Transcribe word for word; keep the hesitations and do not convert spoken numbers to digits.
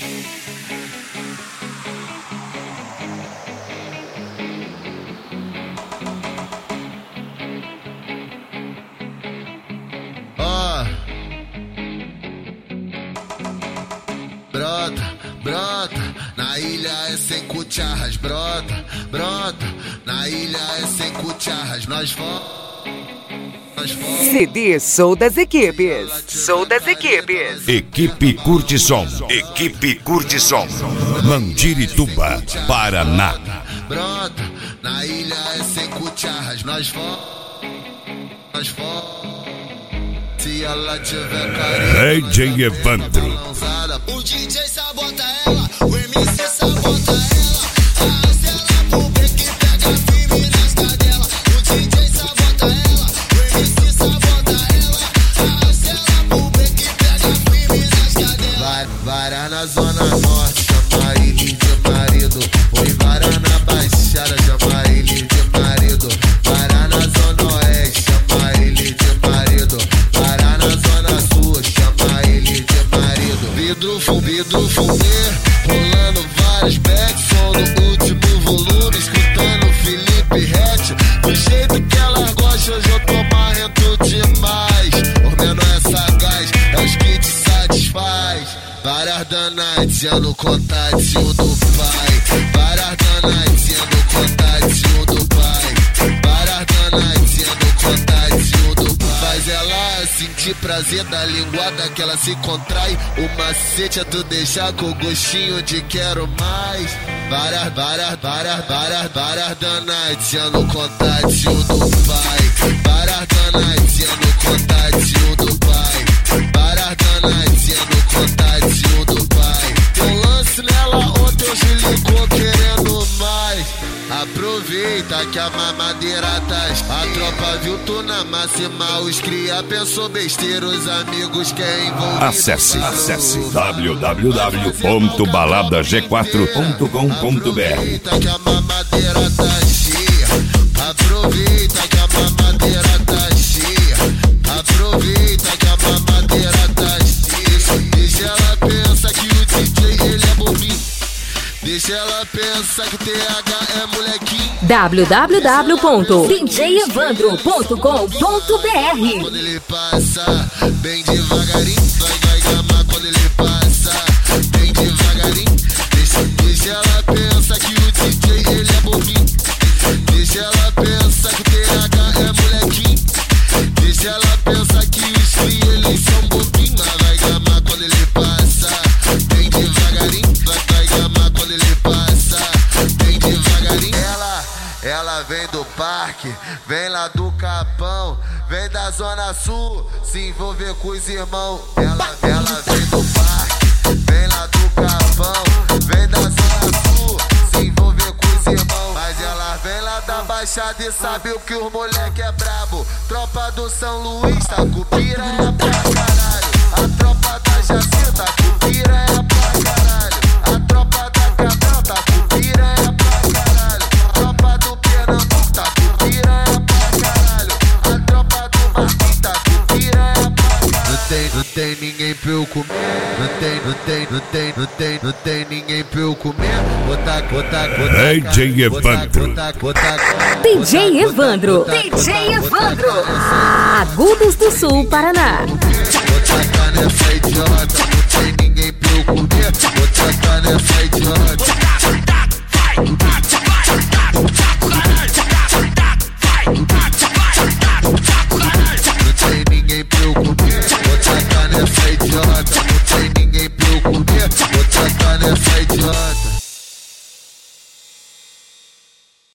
Brota, brota, na ilha é sem cucharras. Brota, brota, na ilha é sem cucharras. Nós vamos. C D Show das Equipes. Show das Equipes. Equipe Curtição. Equipe Curtição. Mandirituba, Paraná. Brota, na ilha é sem cucharras. Nós vamos. Nós vamos. Se ela tiver carinho. D J Evandro. O D J sabota ela, o M C sabota ela. Arrasta ela pro break e pega firme nas cadelas. O D J sabota ela, o M C sabota ela. Arrasta ela pro break e pega firme nas cadelas. Vai, vara na zona norte, chama ele de marido. Foi vara na baixada, chama ele de marido. Vara na zona oeste, chama ele de marido. Vara na zona sul, chama ele de marido. Vidro, vidro, fumê, rolando vários backs, som no último volume, escutando Felipe Rett. Do jeito que ela gosta, hoje eu tô marrento demais. O menor é sagaz, é os que te satisfaz. Várias danadinhas no contatinho do pai. Várias danadinhas no contatinho do pai. Várias danadinhas no contatinho do pai. Faz ela sentir prazer da linguada que ela se contrai. O macete é tu deixar com gostinho de quero mais. Várias, várias, várias, várias, várias danadinhas no contatinho do pai. Várias danadinhas no contatinho do pai. Várias danadinhas no contatinho do pai. Tem um lance nela ontem, hoje ligou querendo mais. Aproveita que a mamadeira tá. A tropa viu tu na máxima. Os cria pensou besteira, os amigos querem envolver. Acesse, acesse w w w ponto balada g quatro ponto com ponto b r. Aproveita que a mamadeira tá cheia. Aproveita que a mamadeira tá cheia. Aproveita que a mamadeira tá cheia. Deixa ela pensar que o D J ele é bobinho. Deixa ela pensar que o T H é molequinho. w w w ponto d j evandro ponto com ponto b r. Quando ele passa, bem devagarinho, vai, vai gamar quando ele passa, bem devagarinho. Deixa, deixa ela pensar que o D J ele é bobinho. Deixa ela pensar que o T H é molequinho. Deixa ela pensar que os free eles são bobinhos. Vai gamar quando ele passa, bem devagarinho, vai, vai gamar quando ele passa, bem devagarinho. Ela, ela vem do parque, vem lá do Capão, vem da Zona Sul, se envolver com os irmãos. Ela, ela vem do parque, vem lá do Capão, vem da Zona Sul, se envolver com os irmãos. Mas ela vem lá da Baixada e sabe o que o moleque é brabo. Tropa do São Luís, tá com piranha pra caralho. A tropa da Jacinta, com piranha pra caralho. A tropa da Cabrão, tá com piranha pra caralho. A tropa do Pernambuco, tá com piranha pra caralho. A tropa do Marquinhos, tá com piranha pra caralho. Não tem, não tem ninguém pra eu comer. Não tem, não tem, não tem, não tem, não tem ninguém pra eu comer. Botar, botar, botar. D J Evandro. D J Evandro. D J Evandro. Agudos do Sul, Paraná. Vou tacar nessa idiota, não tem ninguém pra eu comer.